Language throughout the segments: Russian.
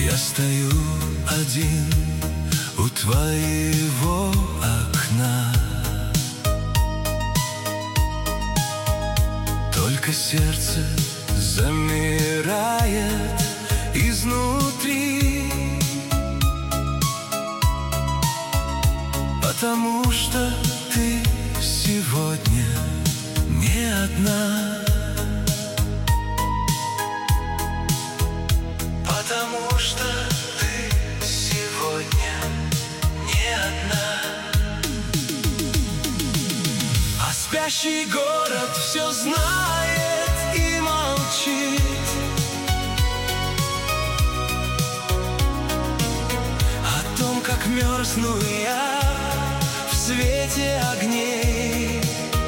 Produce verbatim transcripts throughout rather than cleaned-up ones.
Я стою один у твоего окна, только сердце замирает изнутри, потому что ты сегодня не одна. Потому что ты сегодня не одна. А спящий город все знает и молчит о том, как мерзну я в свете огней.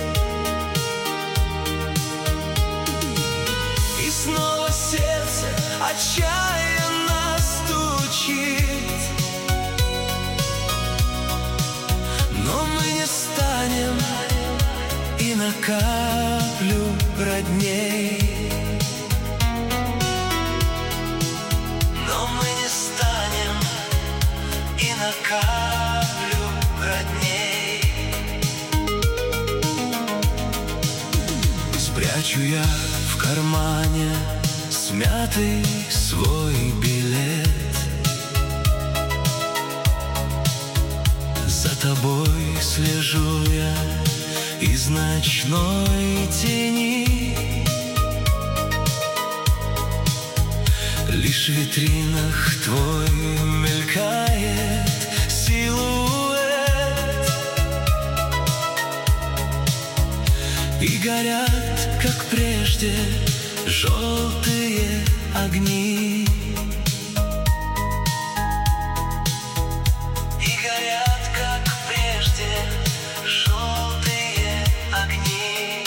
И снова сердце отчаянно стучит, но мы не станем и на каплю родней. Но мы не станем и на каплю родней. Спрячу я в кармане смятый свой билет, за тобой слежу я из ночной тени. Лишь в витринах твой мелькает силуэт, и горят, как прежде, желтые огни. И горят, как прежде, желтые огни.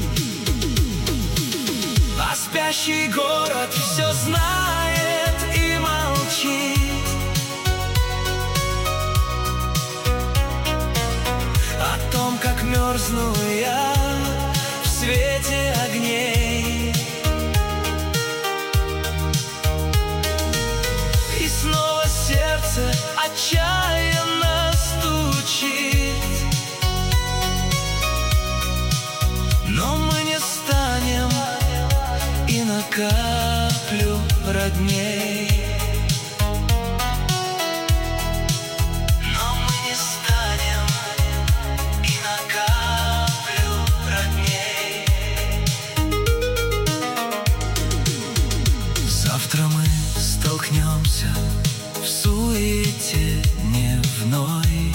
А спящий город все знает и молчит о том, как мерзну я в свете огней. Снова сердце отчаянно стучит, но мы не станем и на каплю родней. Но мы не станем и на каплю родней. Завтра мы столкнемся в суете дневной.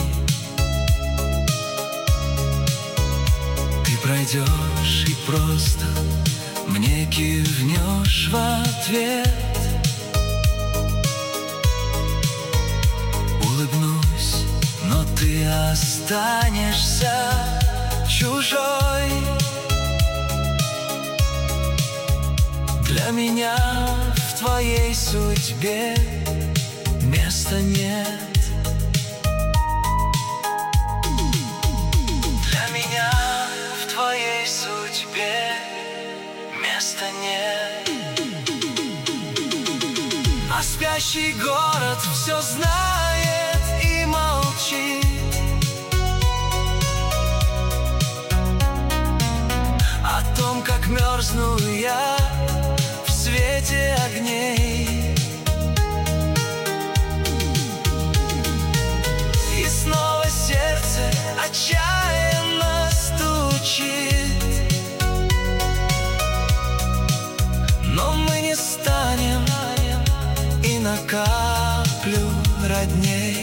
Ты пройдешь и просто мне кивнешь в ответ. Улыбнусь, но ты останешься чужой. Для меня в твоей судьбе места нет. Для меня в твоей судьбе места нет. А спящий город все знает и молчит о том, как мерзну я в свете огней. И снова сердце отчаянно стучит, но мы не станем и на каплю родней.